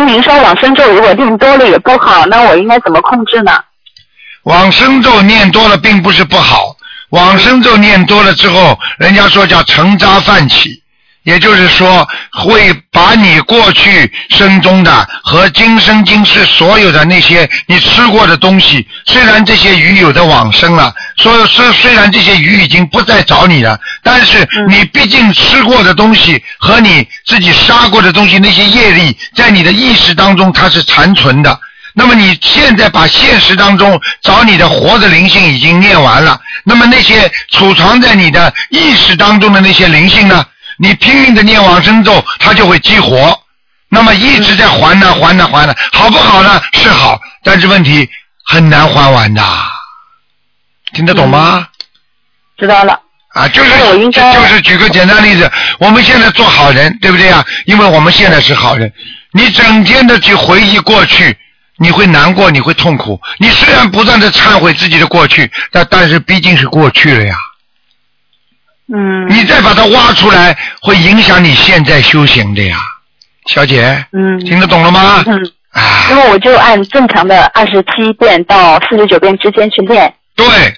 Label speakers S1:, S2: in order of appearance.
S1: 您说往生咒如果念多了也不好，那我应该怎么控制呢？
S2: 往生咒念多了并不是不好，往生咒念多了之后，人家说叫成渣泛起，也就是说会把你过去生中的和今生今世所有的那些你吃过的东西，虽然这些鱼有的往生了，虽然这些鱼已经不再找你了，但是你毕竟吃过的东西和你自己杀过的东西，那些业力在你的意识当中它是残存的。那么你现在把现实当中找你的活的灵性已经念完了，那么那些储藏在你的意识当中的那些灵性呢，你拼命的念往生咒，它就会激活，那么一直在还呢，好不好呢？是好，但是问题很难还完的，听得懂吗？
S1: 知道了。
S2: 啊，就是举个简单例子，我们现在做好人，对不对啊？因为我们现在是好人，你整天的去回忆过去，你会难过，你会痛苦。你虽然不断的忏悔自己的过去，但是毕竟是过去了呀。你再把它挖出来，会影响你现在修行的呀，小姐。听得懂了吗？
S1: 那么我就按正常的27遍到49遍之间去练。
S2: 对。